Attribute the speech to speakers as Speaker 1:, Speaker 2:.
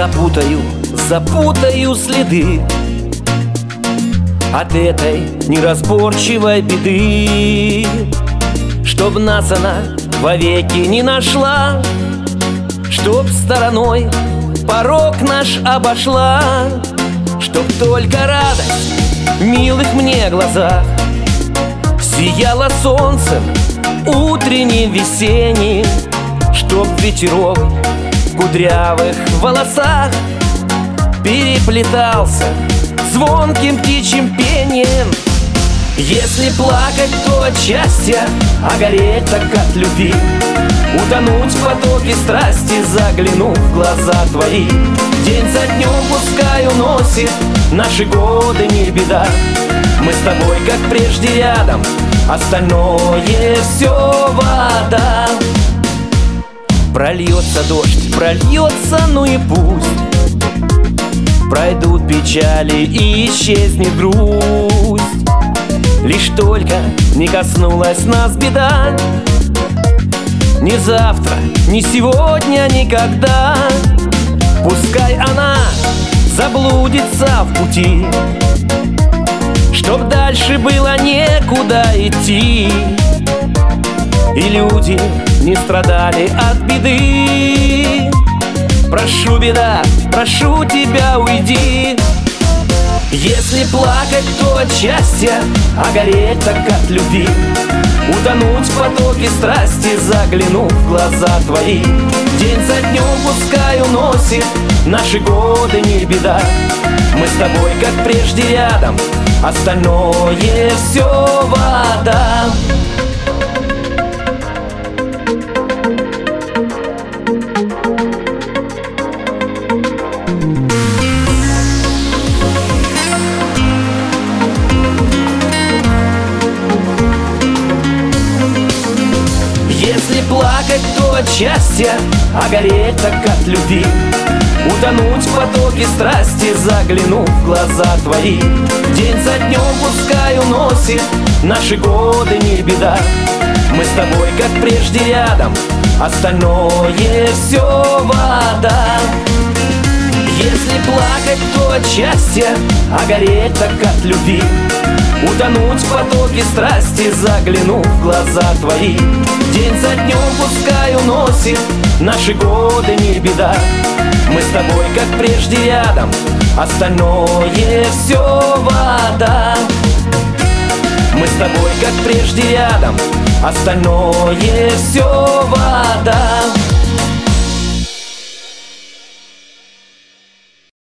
Speaker 1: запутаю следы от этой неразборчивой беды, чтоб нас она вовеки не нашла, чтоб стороной порог наш обошла, чтоб только радость в милых мне глазах сияла солнцем утренним, весенним, чтоб ветерок в кудрявых волосах переплетался звонким птичьим пением. Если плакать, то от счастья, а гореть так от любви, утонуть в потоке страсти, заглянув в глаза твои. День за днем пускай уносит наши годы, не беда, мы с тобой как прежде рядом, остальное все вода. Прольется дождь, прольется, ну и пусть, пройдут печали и исчезнет грусть. Лишь только не коснулась нас беда, ни завтра, ни сегодня, никогда. Пускай она заблудится в пути, чтоб дальше было некуда идти, и люди не страдали от беды. Прошу, беда, прошу тебя, уйди. Если плакать, то от счастья, а гореть так от любви, утонуть в потоке страсти, заглянув в глаза твои. День за днем пускай уносит наши годы, не беда, мы с тобой как прежде рядом, остальное все вода. Если плакать, то от счастья, а гореть так от любви, утонуть в потоке страсти, заглянув в глаза твои. День за днем пускай уносит наши годы, не беда, мы с тобой как прежде рядом, остальное все вода. Если плакать, то от счастья, а гореть так от любви, утонуть в потоке страсти, заглянув в глаза твои. День за днем пускай уносит наши годы, не беда, мы с тобой как прежде рядом, остальное все вода. Мы с тобой как прежде рядом, остальное все вода.